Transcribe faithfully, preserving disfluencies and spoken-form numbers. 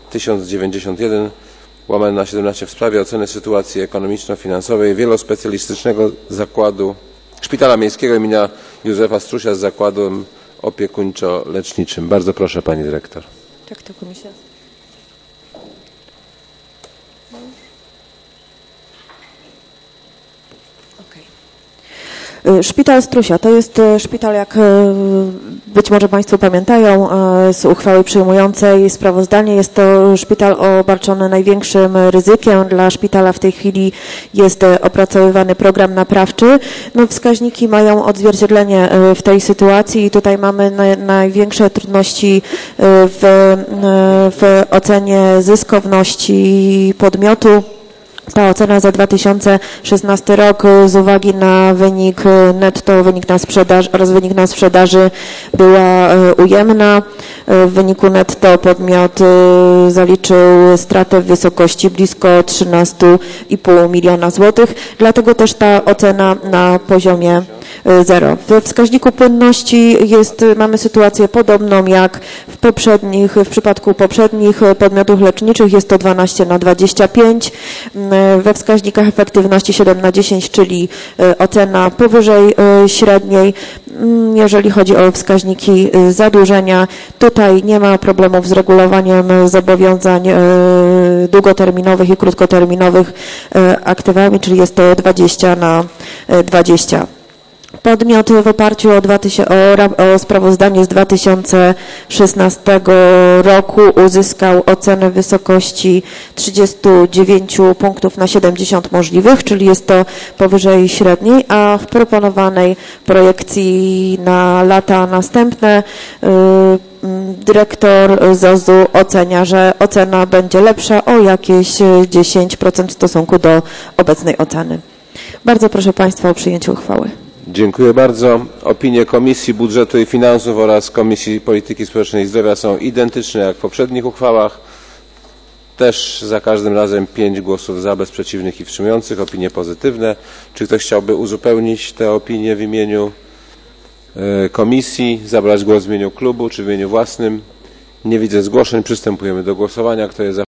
tysiąc dziewięćdziesiąt jeden łamane na siedemnaście w sprawie oceny sytuacji ekonomiczno-finansowej wielospecjalistycznego zakładu Szpitala Miejskiego imienia Józefa Strusia z zakładem opiekuńczo-leczniczym. Bardzo proszę pani dyrektor. Tak, to komisja. Szpital Strusia to jest szpital, jak być może Państwo pamiętają z uchwały przyjmującej sprawozdanie. Jest to szpital obarczony największym ryzykiem. Dla szpitala w tej chwili jest opracowywany program naprawczy. No, wskaźniki mają odzwierciedlenie w tej sytuacji i tutaj mamy na, największe trudności w, w ocenie zyskowności podmiotu. Ta ocena za dwa tysiące szesnasty rok z uwagi na wynik netto, wynik na sprzedaż oraz wynik na sprzedaży była ujemna. W wyniku netto podmiot zaliczył stratę w wysokości blisko trzynaście i pół miliona złotych, dlatego też ta ocena na poziomie zero. We wskaźniku płynności jest, mamy sytuację podobną jak w poprzednich, w przypadku poprzednich podmiotów leczniczych, jest to dwanaście na dwadzieścia pięć. We wskaźnikach efektywności siedem na dziesięć, czyli ocena powyżej średniej. Jeżeli chodzi o wskaźniki zadłużenia, tutaj nie ma problemów z regulowaniem zobowiązań długoterminowych i krótkoterminowych aktywami, czyli jest to dwadzieścia na dwadzieścia. Podmiot w oparciu o, dwa tysiące, o, o sprawozdanie z dwa tysiące szesnastego roku uzyskał ocenę w wysokości trzydzieści dziewięć punktów na siedemdziesiąt możliwych, czyli jest to powyżej średniej, a w proponowanej projekcji na lata następne yy, dyrektor Z O Z-u ocenia, że ocena będzie lepsza o jakieś dziesięć procent w stosunku do obecnej oceny. Bardzo proszę Państwa o przyjęcie uchwały. Dziękuję bardzo. Opinie Komisji Budżetu i Finansów oraz Komisji Polityki Społecznej i Zdrowia są identyczne jak w poprzednich uchwałach. Też za każdym razem pięć głosów za, bez przeciwnych i wstrzymujących. Opinie pozytywne. Czy ktoś chciałby uzupełnić te opinie w imieniu Komisji, zabrać głos w imieniu klubu czy w imieniu własnym? Nie widzę zgłoszeń. Przystępujemy do głosowania. Kto jest za?